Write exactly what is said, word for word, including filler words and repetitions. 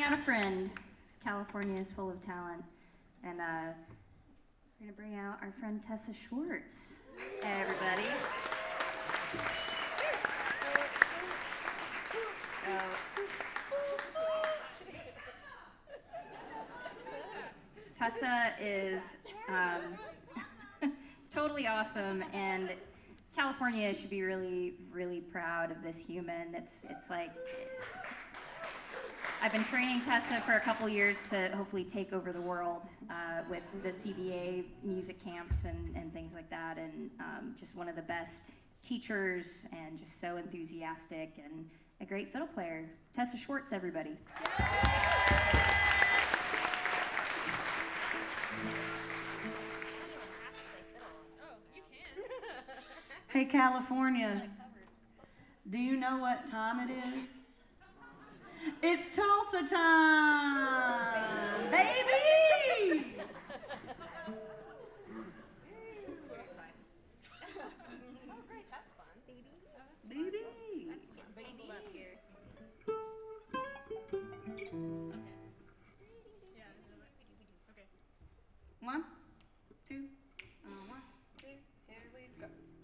out a friend. California is full of talent. And uh, we're going to bring out our friend Tessa Schwartz. Hey, everybody. So, Tessa is um, totally awesome, and California should be really, really proud of this human. It's, it's like, I've been training Tessa for a couple years to hopefully take over the world uh, with the C B A music camps and, and things like that, and um, just one of the best teachers and just so enthusiastic and a great fiddle player. Tessa Schwartz, everybody. Hey, California, do you know what time it is? It's Tulsa time, baby!